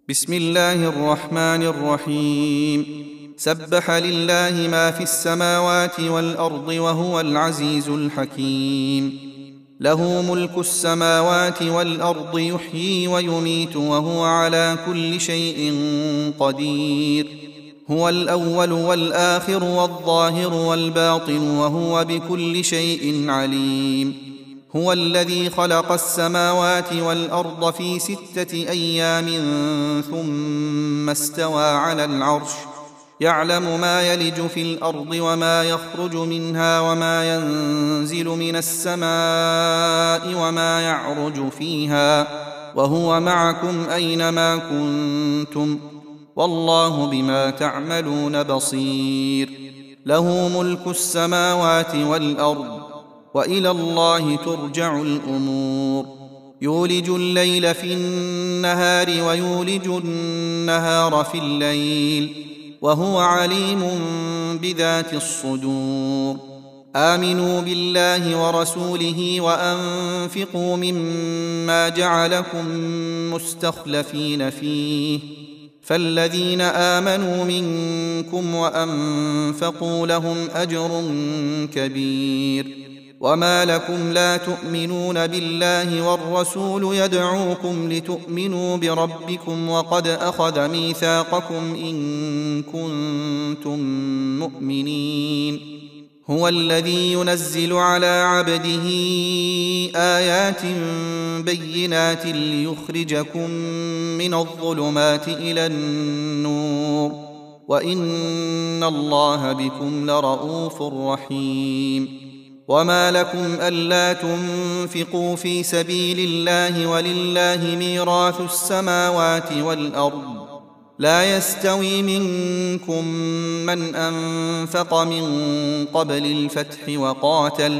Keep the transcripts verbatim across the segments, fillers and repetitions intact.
بسم الله الرحمن الرحيم. سبح لله ما في السماوات والأرض وهو العزيز الحكيم. له ملك السماوات والأرض يحيي ويميت وهو على كل شيء قدير. هو الأول والآخر والظاهر والباطن وهو بكل شيء عليم. هو الذي خلق السماوات والأرض في ستة أيام ثم استوى على العرش، يعلم ما يلج في الأرض وما يخرج منها وما ينزل من السماء وما يعرج فيها، وهو معكم أينما كنتم، والله بما تعملون بصير. له ملك السماوات والأرض وإلى الله ترجع الأمور. يولج الليل في النهار ويولج النهار في الليل وهو عليم بذات الصدور. آمنوا بالله ورسوله وأنفقوا مما جعلكم مستخلفين فيه، فالذين آمنوا منكم وأنفقوا لهم أجر كبير. وما لكم لا تؤمنون بالله والرسول يدعوكم لتؤمنوا بربكم وقد أخذ ميثاقكم إن كنتم مؤمنين. هو الذي ينزل على عبده آيات بينات ليخرجكم من الظلمات إلى النور، وإن الله بكم لرءوف رحيم. وما لكم ألا تنفقوا في سبيل الله ولله ميراث السماوات والأرض، لا يستوي منكم من أنفق من قبل الفتح وقاتل،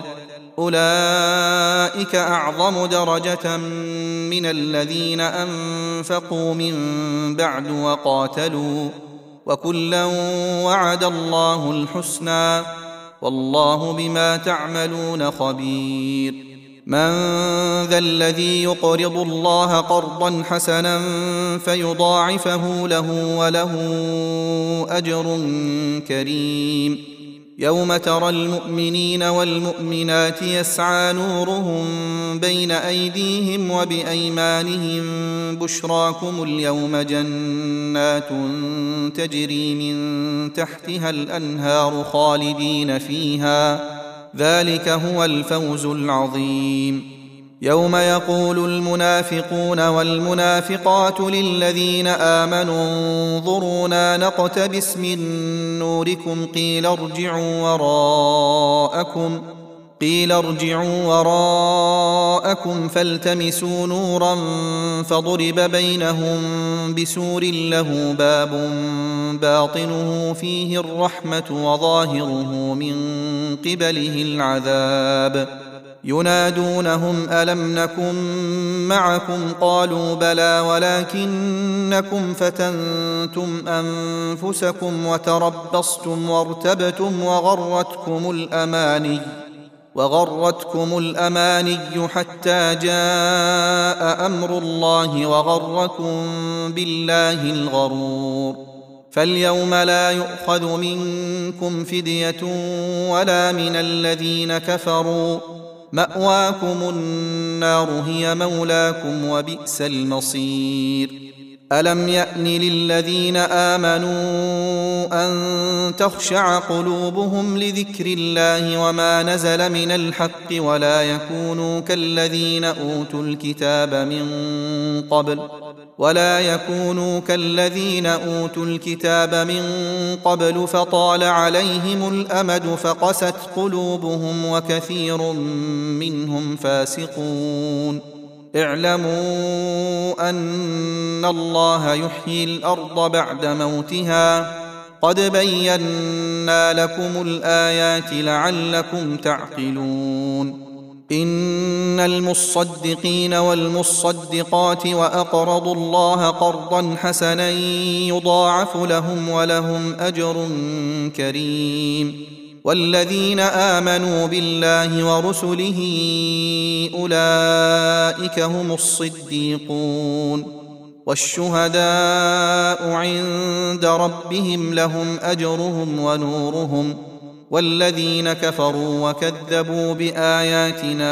أولئك أعظم درجة من الذين أنفقوا من بعد وقاتلوا، وكلا وعد الله الحسنى، والله بما تعملون خبير. من ذا الذي يقرض الله قرضا حسنا فيضاعفه له وله أجر كريم. يوم ترى المؤمنين والمؤمنات يسعى نورهم بين أيديهم وبأيمانهم، بشراكم اليوم جنات تجري من تحتها الأنهار خالدين فيها، ذلك هو الفوز العظيم. يوم يقول المنافقون والمنافقات للذين آمنوا انظرونا نقتبس من نوركم قيل ارجعوا وراءكم قيل ارجعوا وراءكم فالتمسوا نورا فضرب بينهم بسور له باب باطنه فيه الرحمة وظاهره من قبله العذاب. ينادونهم ألم نكن معكم قالوا بلى ولكنكم فتنتم أنفسكم وتربصتم وارتبتم وغرتكم الأماني وغرتكم الأماني حتى جاء أمر الله وغركم بالله الغرور. فاليوم لا يؤخذ منكم فدية ولا من الذين كفروا، مأواكم النار هي مولاكم وبئس المصير. ألم يأن للذين آمنوا أن تخشع قلوبهم لذكر الله وما نزل من الحق ولا يكونوا كالذين أوتوا الكتاب من قبل ولا يكونوا كالذين أوتوا الكتاب من قبل فطال عليهم الأمد فقست قلوبهم وكثير منهم فاسقون. اعلموا أن الله يحيي الأرض بعد موتها، قد بينا لكم الآيات لعلكم تعقلون. إن المصدقين والمصدقات وأقرضوا الله قرضا حسنا يضاعف لهم ولهم أجر كريم. والذين آمنوا بالله ورسله أولئك هم الصديقون والشهداء عند ربهم لهم أجرهم ونورهم والذين كفروا وكذبوا بآياتنا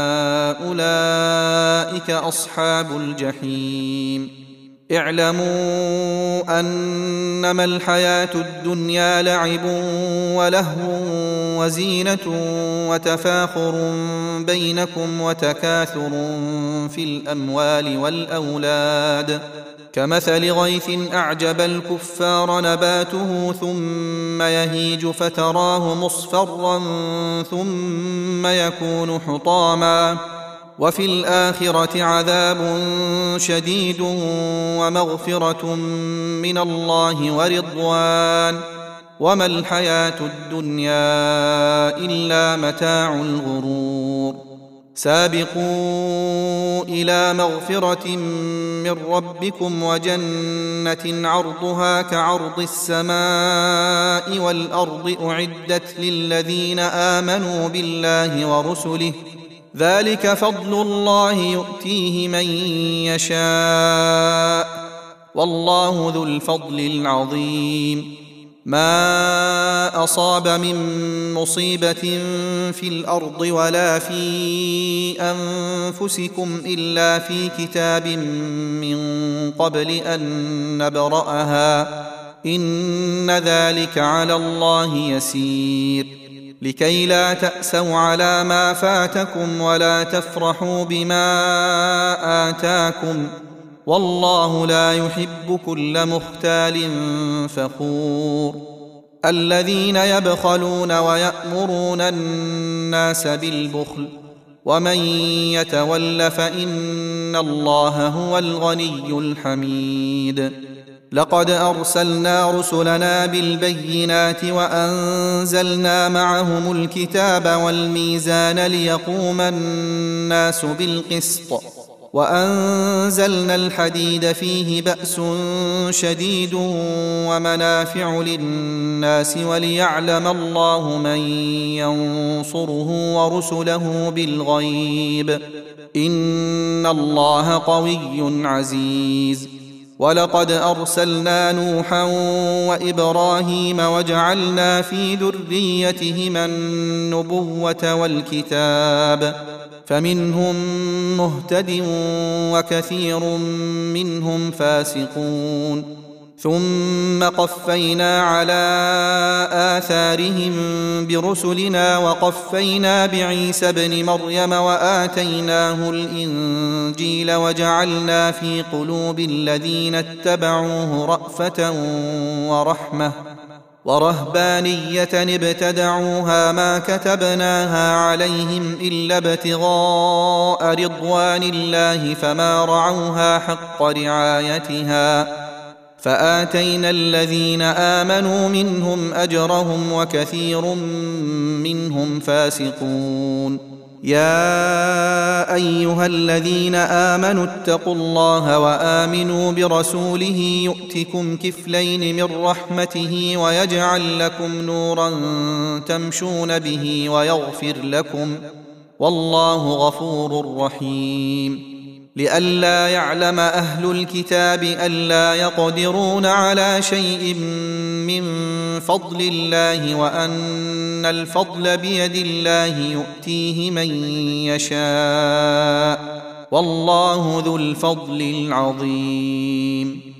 أولئك أصحاب الجحيم اعلموا أنما الحياة الدنيا لعب ولهو وزينة وتفاخر بينكم وتكاثر في الأموال والأولاد كمثل غيث أعجب الكفار نباته ثم يهيج فتراه مصفرا ثم يكون حطاما وفي الآخرة عذاب شديد ومغفرة من الله ورضوان وما الحياة الدنيا إلا متاع الغرور سابقوا إلى مغفرة من ربكم وجنة عرضها كعرض السماء والأرض أعدت للذين آمنوا بالله ورسله ذلك فضل الله يؤتيه من يشاء والله ذو الفضل العظيم ما أصاب من مصيبة في الأرض ولا في أنفسكم إلا في كتاب من قبل أن نبرأها إن ذلك على الله يسير لكي لا تأسوا على ما فاتكم ولا تفرحوا بما آتاكم والله لا يحب كل مختال فخور الذين يبخلون ويأمرون الناس بالبخل ومن يتول فإن الله هو الغني الحميد لقد أرسلنا رسلنا بالبينات وأنزلنا معهم الكتاب والميزان ليقوم الناس بالقسط وأنزلنا الحديد فيه بأس شديد ومنافع للناس وليعلم الله من ينصره ورسله بالغيب إن الله قوي عزيز ولقد أرسلنا نوحا وإبراهيم وجعلنا في ذريتهما النبوة والكتاب فمنهم مهتد وكثير منهم فاسقون ثم قفينا على آثارهم برسلنا وقفينا بعيسى ابن مريم وآتيناه الإنجيل وجعلنا في قلوب الذين اتبعوه رأفة ورحمة ورهبانية ابتدعوها ما كتبناها عليهم إلا ابتغاء رضوان الله فما رعوها حق رعايتها فآتينا الذين آمنوا منهم أجرهم وكثير منهم فاسقون يا أيها الذين آمنوا اتقوا الله وآمنوا برسوله يؤتكم كفلين من رحمته ويجعل لكم نورا تمشون به ويغفر لكم والله غفور رحيم لئلا يعلم أهل الكتاب ألا يقدرون على شيء من فضل الله وأن الفضل بيد الله يؤتيه من يشاء والله ذو الفضل العظيم